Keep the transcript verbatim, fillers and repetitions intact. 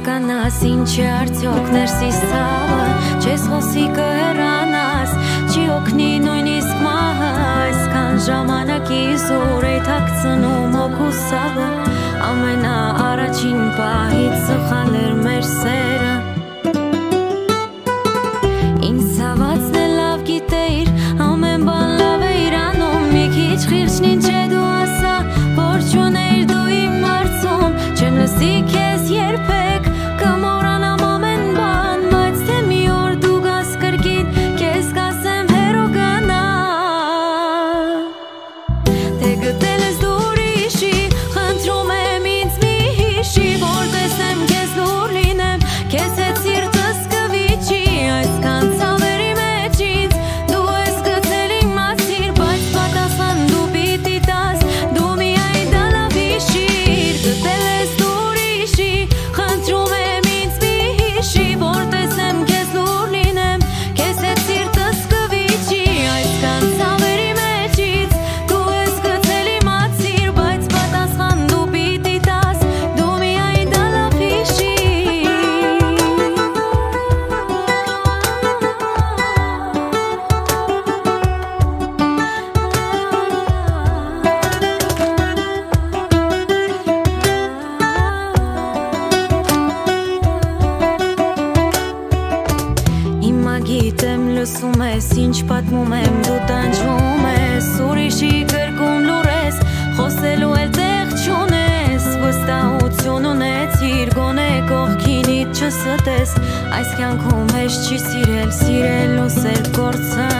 հասկանաս ինչ է արդյոք ներսիս ցավը, չես խոսի կհեռանաս, չի օգնի նույնիսկ մահը, այսքան ժամանակի զուր է թաքցնում հոգուս սավը, ամենաառաջին պահից սխալ էր մեր սերը, ինձ ցավացն է լավ գիտեիր, ամեն բան լավ է իրանում, մի քիչ խիղճն ինչ է դու ասա, որ չուներ դու իմ հարցում, չեմ լսի քեզ երբեք, կմոռանամ ամեն բան, բայց թե մի օր դու գաս կրկին, քեզ կասեմ հեռու գնա, թե գտել ես դու ուրիշի, խնդրում եմ ինձ մի հիշի, որ տեսեմ քեզ լուր լինեմ, քեզ հետ սիրտս կվիճի, այսքան ցավերի մեջ ինձ, դու ես գտել իմ մասիր, բայց պատասխան դու պիտի տաս, դու միայն դա լավ հիշիր, գտել ես դու ուրիշի, խնդրում եմ ինձ մի հիշի, որ տեսեմ քեզ լուր լինեմ, քեզ հետ սիրտս կվիճի, այսքան ցավերի մեջ ինձ, դու ես գտել իմ մասիր, բայց պատասխան դու պիտի տաս, դու միայն դա լավ հիշիր, հիմա գիտեմ լսում ես, ինչ պատմում եմ, դու տանջվում ես, ուրիշի կրկում լուր ես, խոսելու էլ տեղ չունես, վստահություն ունեցիր, գոնե կողքինիդ չստես, այս կյանքում հեշտ չի սիրել, սիրել ու սեր կորցրել